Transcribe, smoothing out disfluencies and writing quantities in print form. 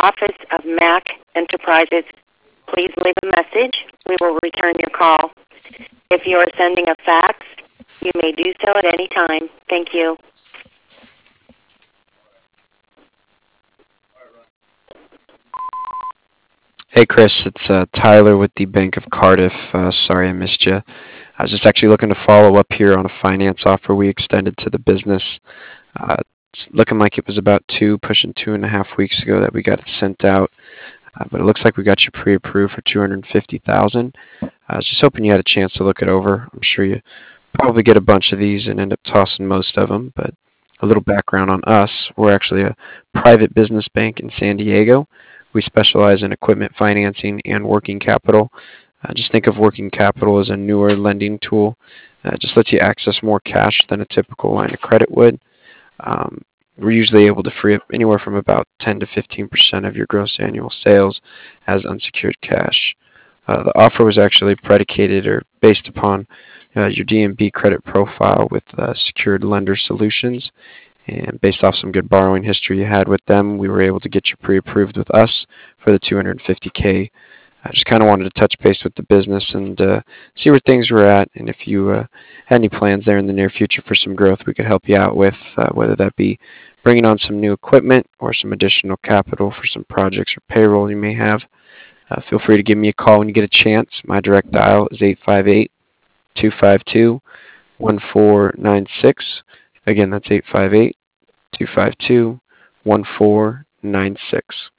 office of Mac Enterprises. Please leave a message. We will return your call. If you are sending a fax, you may do so at any time. Thank you. Hey Chris, it's Tyler with the Bank of Cardiff. Sorry I missed you. I was just actually looking to follow up here on a finance offer we extended to the business. It's looking like it was about pushing 2.5 weeks ago that we got it sent out, but it looks like we got you pre-approved for $250,000. I was just hoping you had a chance to look it over. I'm sure you probably get a bunch of these and end up tossing most of them, but a little background on us. We're actually a private business bank in San Diego. We specialize in equipment financing and working capital. Just think of working capital as a newer lending tool. It just lets you access more cash than a typical line of credit would. We're usually able to free up anywhere from about 10 to 15% of your gross annual sales as unsecured cash. The offer was actually predicated or based upon your DNB credit profile with Secured Lender Solutions. And based off some good borrowing history you had with them, we were able to get you pre-approved with us for the $250K. I just kind of wanted to touch base with the business and see where things were at, and if you had any plans there in the near future for some growth we could help you out with, whether that be bringing on some new equipment or some additional capital for some projects or payroll you may have. Feel free to give me a call when you get a chance. My direct dial is 858-252-1496. Again, that's 858-252-1496.